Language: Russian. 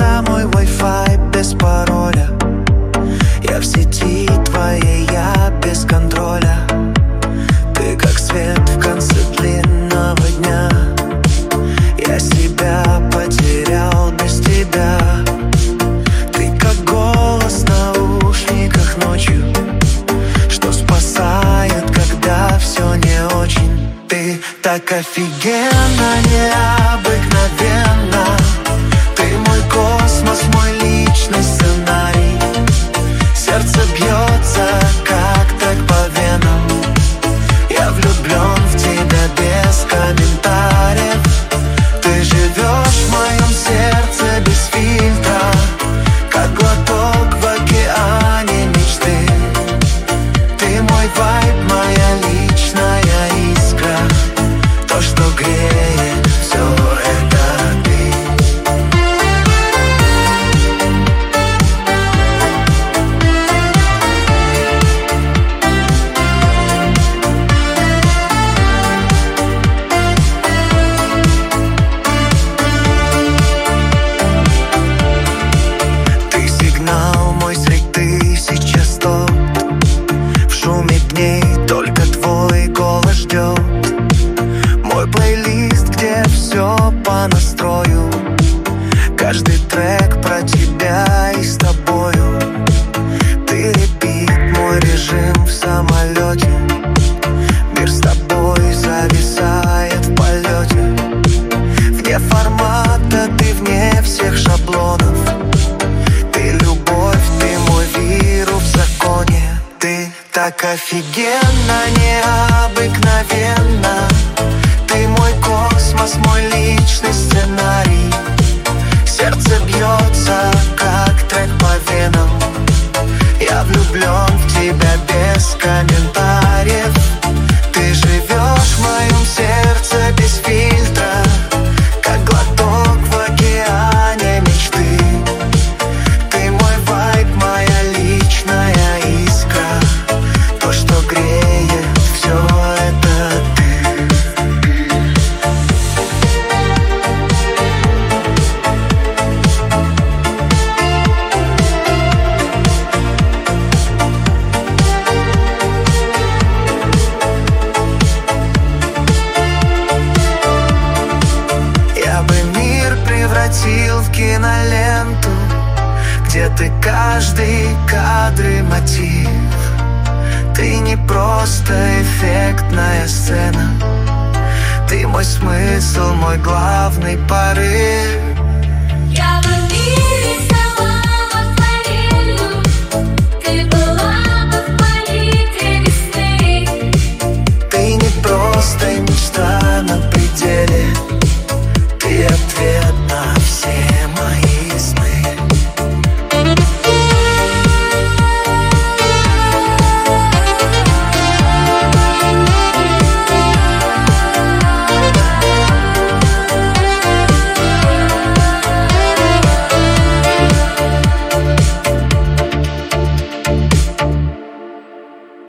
сердца мой Wi-Fi без пароля. Я в сети твоей, я без контроля. Ты как свет в конце длинного дня. Я себя потерял без тебя. Ты как голос в наушниках ночью, что спасает, когда все не очень. Ты так офигенно, необыкновенно. Ты мой космос, мой личный сценарий. Сердце бьется, как так по венам. Я влюблен в тебя без комментариев. Ты живешь в моем сердце без фильтра, как глоток в океане мечты. Ты мой вайб, моя личная искра, то, что греет, все это ты. Ты сигнал мой средь тысячи частот. В шуме дней только твой голос ждет. Мой плейлист, где все по настрою. Каждый трек про тебя и с тобою. Ты репит, мой режим в самолете. Мир с тобой зависает в полете. Вне формата, ты вне всех шаблонов. Ты любовь, ты мой вирус в законе. Ты так офигенно, необыкновенно. Ты мой космос, мой личный сценарий. Сердце бьется, как трек по венам. Я влюблен в тебя без комментариев. Ты живешь в моем сердце без фильтра, как глоток в океане мечты. Ты мой вайб, моя личная искра, то, что греет, все это ты. Я бы мир превратил в киноленту, где ты каждый кадр и мотив. Ты не просто эффектная сцена. Ты мой смысл, мой главный порыв.